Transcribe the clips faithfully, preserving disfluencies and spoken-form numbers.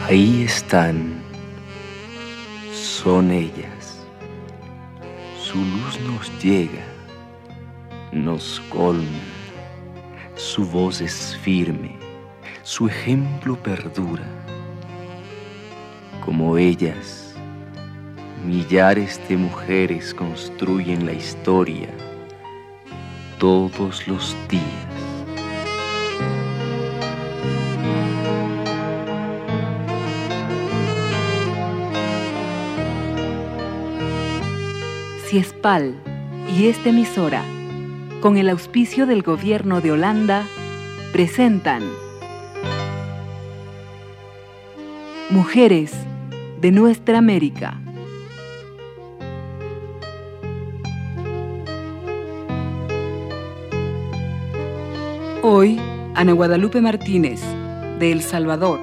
Ahí están, son ellas. Su luz nos llega, nos colma. Su voz es firme, su ejemplo perdura. Como ellas, millares de mujeres construyen la historia todos los días. Ciespal y esta emisora, con el auspicio del Gobierno de Holanda, presentan Mujeres de Nuestra América. Hoy, Ana Guadalupe Martínez, de El Salvador.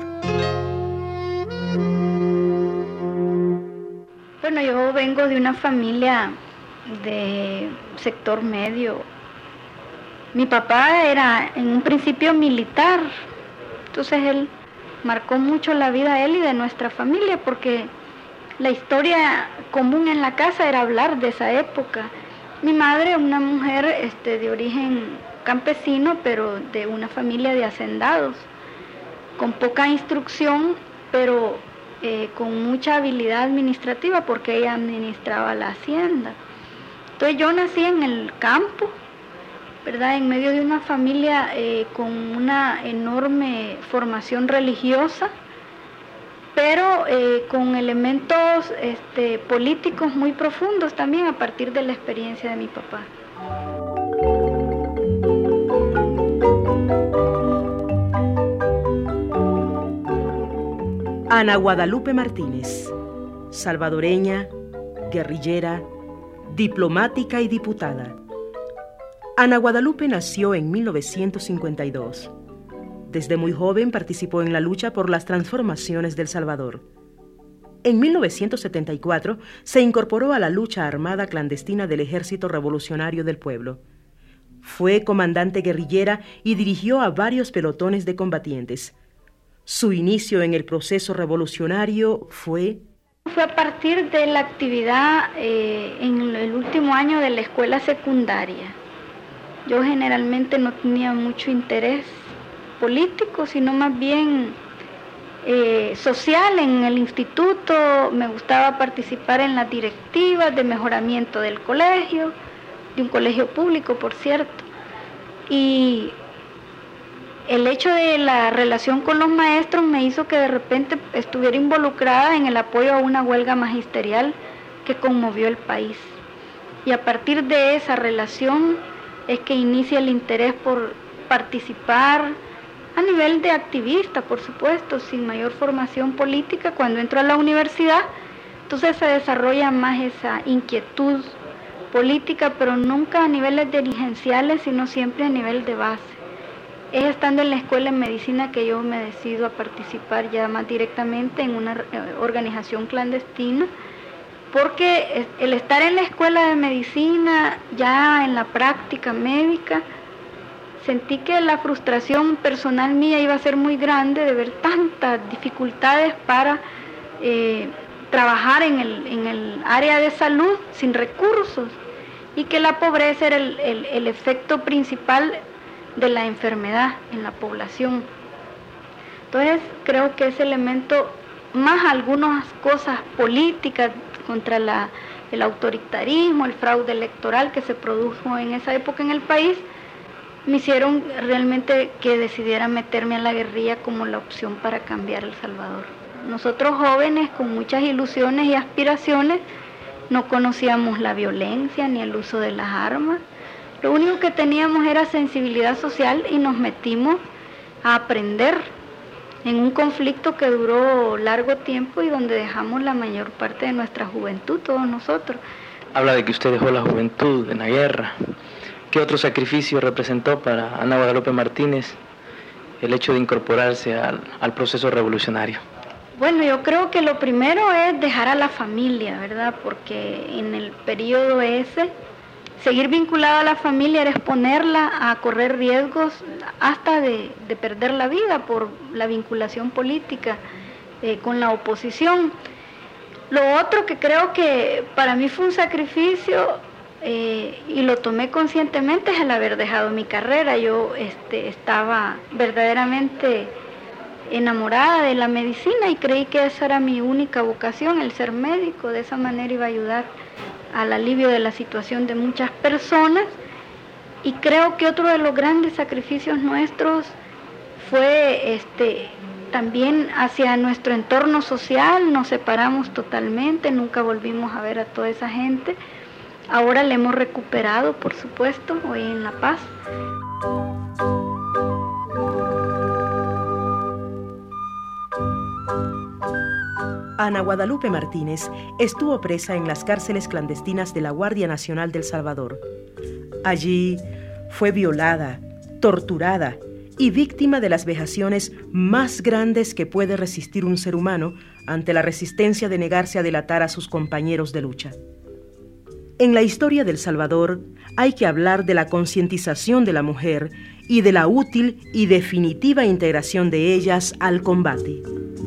Bueno, yo vengo de una familia de sector medio. Mi papá era en un principio militar, entonces él marcó mucho la vida de él y de nuestra familia, porque la historia común en la casa era hablar de esa época. Mi madre, una mujer este, de origen campesino, pero de una familia de hacendados, con poca instrucción, pero eh, con mucha habilidad administrativa, porque ella administraba la hacienda. Entonces yo nací en el campo, ¿verdad? En medio de una familia eh, con una enorme formación religiosa, pero eh, con elementos este, políticos muy profundos también a partir de la experiencia de mi papá. Ana Guadalupe Martínez, salvadoreña, guerrillera, diplomática y diputada. Ana Guadalupe nació en mil novecientos cincuenta y dos. Desde muy joven participó en la lucha por las transformaciones del Salvador. En mil novecientos setenta y cuatro se incorporó a la lucha armada clandestina del Ejército Revolucionario del Pueblo. Fue comandante guerrillera y dirigió a varios pelotones de combatientes. Su inicio en el proceso revolucionario fue... Fue a partir de la actividad eh, en el último año de la escuela secundaria. Yo generalmente no tenía mucho interés político, sino más bien eh, social en el instituto. Me gustaba participar en las directivas de mejoramiento del colegio, de un colegio público, por cierto. Y el hecho de la relación con los maestros me hizo que de repente estuviera involucrada en el apoyo a una huelga magisterial que conmovió el país. Y a partir de esa relación es que inicia el interés por participar a nivel de activista, por supuesto, sin mayor formación política. Cuando entro a la universidad, entonces se desarrolla más esa inquietud política, pero nunca a niveles dirigenciales, sino siempre a nivel de base. Es estando en la escuela de medicina que yo me decido a participar ya más directamente en una organización clandestina, porque el estar en la escuela de medicina, ya en la práctica médica, sentí que la frustración personal mía iba a ser muy grande de ver tantas dificultades para eh, trabajar en el, en el área de salud sin recursos, y que la pobreza era el, el, el efecto principal de la enfermedad en la población. Entonces creo que ese elemento, más algunas cosas políticas contra la, el autoritarismo, el fraude electoral que se produjo en esa época en el país, me hicieron realmente que decidiera meterme a la guerrilla como la opción para cambiar El Salvador. Nosotros jóvenes con muchas ilusiones y aspiraciones no conocíamos la violencia ni el uso de las armas. Lo único que teníamos era sensibilidad social y nos metimos a aprender en un conflicto que duró largo tiempo y donde dejamos la mayor parte de nuestra juventud, todos nosotros. Habla de que usted dejó la juventud en la guerra. ¿Qué otro sacrificio representó para Ana Guadalupe Martínez el hecho de incorporarse al, al proceso revolucionario? Bueno, yo creo que lo primero es dejar a la familia, ¿verdad? Porque en el periodo ese, seguir vinculada a la familia era exponerla a correr riesgos hasta de, de perder la vida por la vinculación política eh, con la oposición. Lo otro que creo que para mí fue un sacrificio, eh, y lo tomé conscientemente, es el haber dejado mi carrera. Yo este, estaba verdaderamente enamorada de la medicina y creí que esa era mi única vocación, el ser médico. De esa manera iba a ayudar al alivio de la situación de muchas personas. Y creo que otro de los grandes sacrificios nuestros fue este, también hacia nuestro entorno social. Nos separamos totalmente, nunca volvimos a ver a toda esa gente. Ahora le hemos recuperado, por supuesto, hoy en La Paz. Ana Guadalupe Martínez estuvo presa en las cárceles clandestinas de la Guardia Nacional del Salvador. Allí fue violada, torturada y víctima de las vejaciones más grandes que puede resistir un ser humano ante la resistencia de negarse a delatar a sus compañeros de lucha. En la historia del Salvador hay que hablar de la concientización de la mujer y de la útil y definitiva integración de ellas al combate.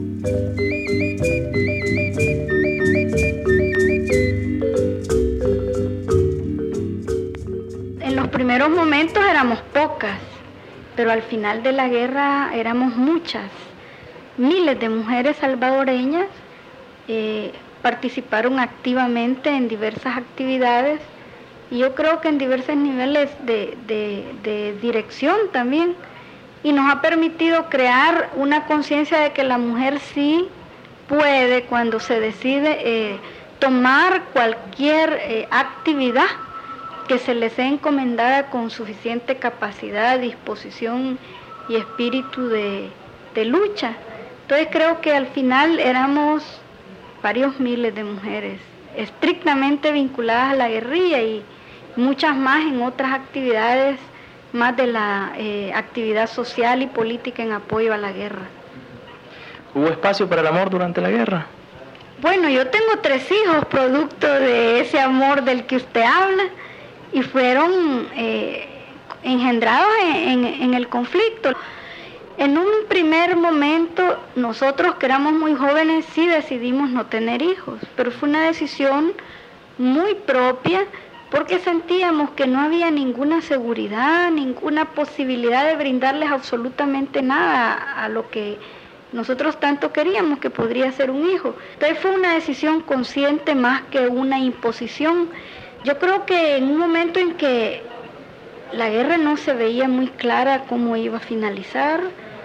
En los primeros momentos éramos pocas, pero al final de la guerra éramos muchas. Miles de mujeres salvadoreñas eh, participaron activamente en diversas actividades, y yo creo que en diversos niveles de, de, de dirección también, y nos ha permitido crear una conciencia de que la mujer sí puede, cuando se decide eh, tomar cualquier eh, actividad que se les sea encomendada con suficiente capacidad, disposición y espíritu de, de lucha. Entonces creo que al final éramos varios miles de mujeres estrictamente vinculadas a la guerrilla, y muchas más en otras actividades más de la eh, actividad social y política en apoyo a la guerra. ¿Hubo espacio para el amor durante la guerra? Bueno, yo tengo tres hijos producto de ese amor del que usted habla, y fueron eh, engendrados en, en, en el conflicto. En un primer momento, nosotros que éramos muy jóvenes sí decidimos no tener hijos, pero fue una decisión muy propia, porque sentíamos que no había ninguna seguridad, ninguna posibilidad de brindarles absolutamente nada a lo que nosotros tanto queríamos, que podría ser un hijo. Entonces fue una decisión consciente más que una imposición. Yo creo que en un momento en que la guerra no se veía muy clara cómo iba a finalizar,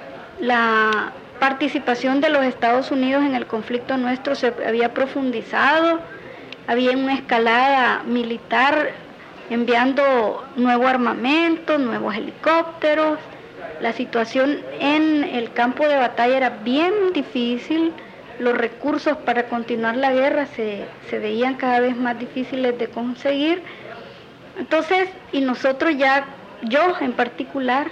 la participación de los Estados Unidos en el conflicto nuestro se había profundizado, había una escalada militar enviando nuevo armamento, nuevos helicópteros. La situación en el campo de batalla era bien difícil, los recursos para continuar la guerra se, se veían cada vez más difíciles de conseguir. Entonces, y nosotros ya, yo en particular,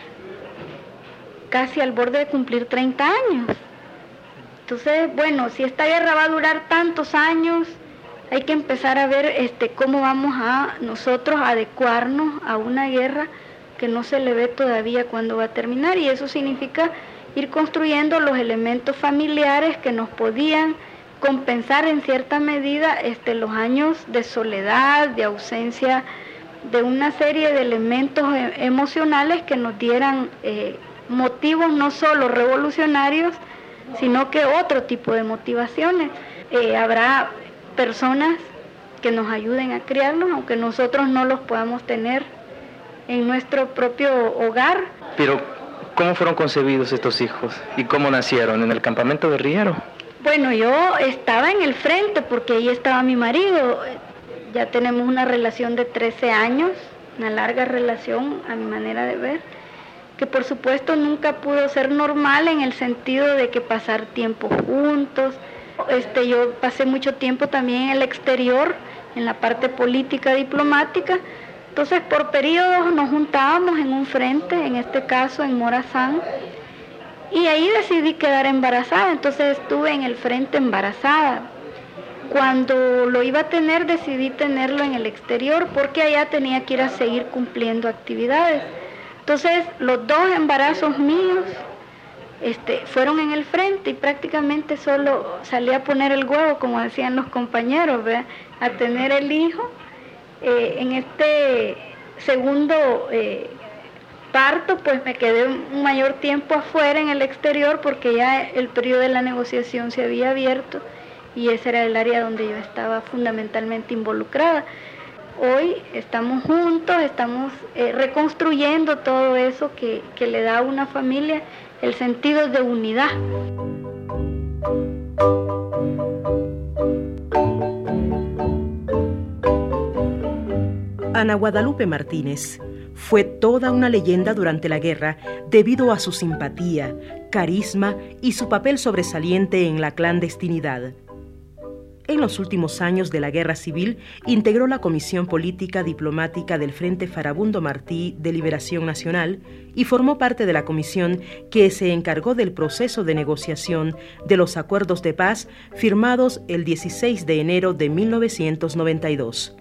casi al borde de cumplir treinta años. Entonces, bueno, si esta guerra va a durar tantos años, hay que empezar a ver este, cómo vamos a nosotros adecuarnos a una guerra que no se le ve todavía cuándo va a terminar, y eso significa ir construyendo los elementos familiares que nos podían compensar en cierta medida este, los años de soledad, de ausencia, de una serie de elementos e- emocionales que nos dieran eh, motivos no solo revolucionarios, sino que otro tipo de motivaciones. Eh, habrá personas que nos ayuden a criarlos, aunque nosotros no los podamos tener en nuestro propio hogar. Pero, ¿cómo fueron concebidos estos hijos? ¿Y cómo nacieron? ¿En el campamento guerrillero? Bueno, yo estaba en el frente porque ahí estaba mi marido. Ya tenemos una relación de trece años, una larga relación a mi manera de ver, que por supuesto nunca pudo ser normal en el sentido de que pasar tiempo juntos. Este, yo pasé mucho tiempo también en el exterior, en la parte política, diplomática. Entonces, por periodos nos juntábamos en un frente, en este caso en Morazán, y ahí decidí quedar embarazada. Entonces estuve en el frente embarazada. Cuando lo iba a tener, decidí tenerlo en el exterior, porque allá tenía que ir a seguir cumpliendo actividades. Entonces, los dos embarazos míos este, fueron en el frente y prácticamente solo salí a poner el huevo, como decían los compañeros, ¿verdad? A tener el hijo. Eh, en este segundo eh, parto, pues me quedé un mayor tiempo afuera en el exterior porque ya el periodo de la negociación se había abierto y ese era el área donde yo estaba fundamentalmente involucrada. Hoy estamos juntos, estamos eh, reconstruyendo todo eso que, que le da a una familia el sentido de unidad. Ana Guadalupe Martínez fue toda una leyenda durante la guerra debido a su simpatía, carisma y su papel sobresaliente en la clandestinidad. En los últimos años de la Guerra Civil, integró la Comisión Política Diplomática del Frente Farabundo Martí de Liberación Nacional y formó parte de la comisión que se encargó del proceso de negociación de los acuerdos de paz firmados el dieciséis de enero de mil novecientos noventa y dos.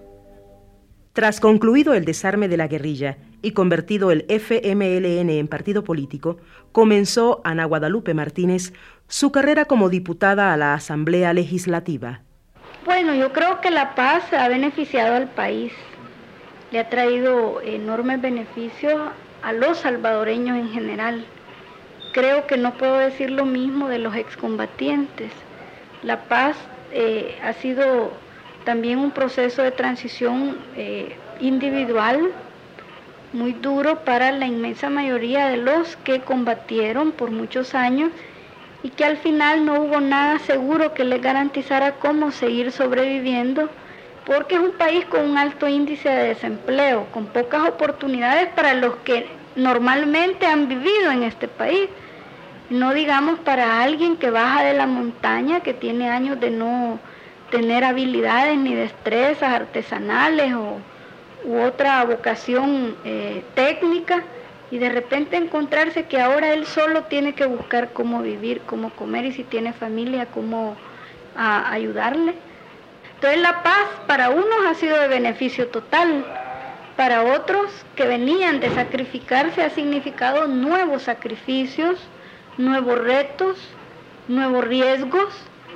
Tras concluido el desarme de la guerrilla y convertido el F M L N en partido político, comenzó Ana Guadalupe Martínez su carrera como diputada a la Asamblea Legislativa. Bueno, yo creo que la paz ha beneficiado al país, le ha traído enormes beneficios a los salvadoreños en general. Creo que no puedo decir lo mismo de los excombatientes. La paz eh, ha sido también un proceso de transición eh, individual muy duro para la inmensa mayoría de los que combatieron por muchos años y que al final no hubo nada seguro que les garantizara cómo seguir sobreviviendo, porque es un país con un alto índice de desempleo, con pocas oportunidades para los que normalmente han vivido en este país. No digamos para alguien que baja de la montaña, que tiene años de no tener habilidades ni destrezas artesanales o, u otra vocación eh, técnica, y de repente encontrarse que ahora él solo tiene que buscar cómo vivir, cómo comer, y si tiene familia, cómo a, ayudarle. Entonces la paz para unos ha sido de beneficio total, para otros que venían de sacrificarse ha significado nuevos sacrificios, nuevos retos, nuevos riesgos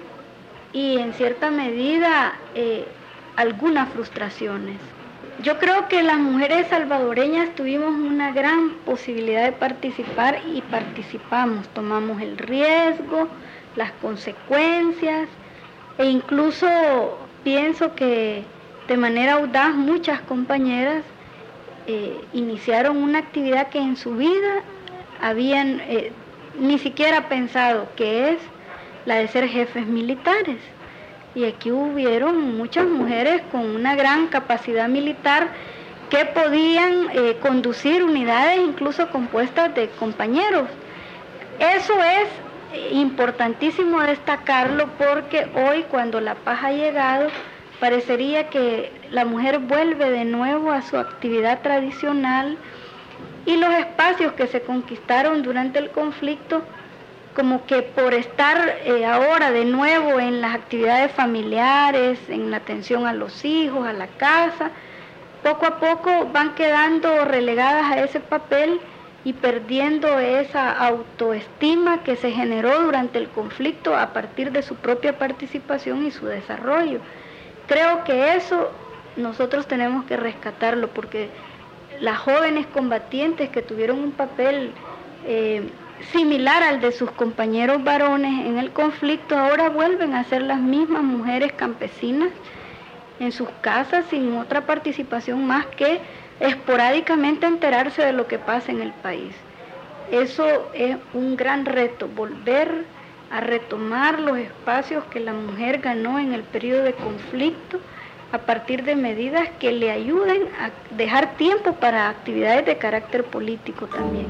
y en cierta medida eh, algunas frustraciones. Yo creo que las mujeres salvadoreñas tuvimos una gran posibilidad de participar y participamos, tomamos el riesgo, las consecuencias e incluso pienso que de manera audaz muchas compañeras eh, iniciaron una actividad que en su vida habían eh, ni siquiera pensado, que es la de ser jefes militares. Y aquí hubieron muchas mujeres con una gran capacidad militar que podían eh, conducir unidades incluso compuestas de compañeros. Eso es importantísimo destacarlo porque hoy, cuando la paz ha llegado, parecería que la mujer vuelve de nuevo a su actividad tradicional y los espacios que se conquistaron durante el conflicto, como que por estar eh, ahora de nuevo en las actividades familiares, en la atención a los hijos, a la casa, poco a poco van quedando relegadas a ese papel y perdiendo esa autoestima que se generó durante el conflicto a partir de su propia participación y su desarrollo. Creo que eso nosotros tenemos que rescatarlo, porque las jóvenes combatientes que tuvieron un papel eh, similar al de sus compañeros varones en el conflicto, ahora vuelven a ser las mismas mujeres campesinas en sus casas sin otra participación más que esporádicamente enterarse de lo que pasa en el país. Eso es un gran reto, volver a retomar los espacios que la mujer ganó en el periodo de conflicto a partir de medidas que le ayuden a dejar tiempo para actividades de carácter político también.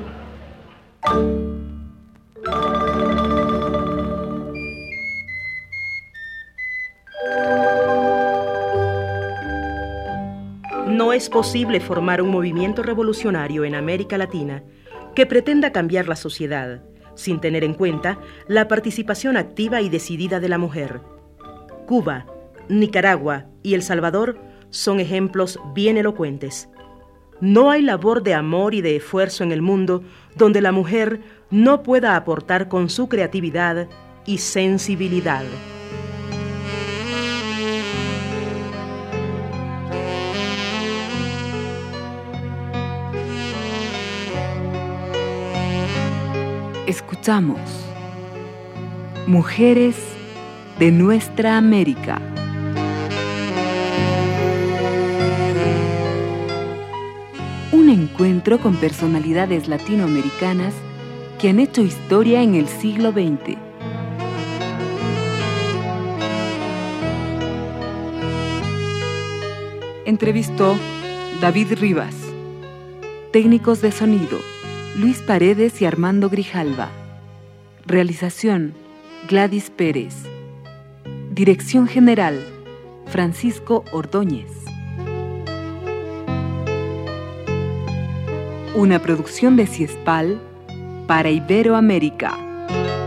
No es posible formar un movimiento revolucionario en América Latina que pretenda cambiar la sociedad sin tener en cuenta la participación activa y decidida de la mujer. Cuba, Nicaragua y El Salvador son ejemplos bien elocuentes. No hay labor de amor y de esfuerzo en el mundo donde la mujer no pueda aportar con su creatividad y sensibilidad. Escuchamos Mujeres de Nuestra América. Un encuentro con personalidades latinoamericanas que han hecho historia en el siglo veinte. Entrevistó David Rivas. Técnicos de sonido, Luis Paredes y Armando Grijalva. Realización, Gladys Pérez. Dirección General, Francisco Ordóñez. Una producción de Ciespal para Iberoamérica.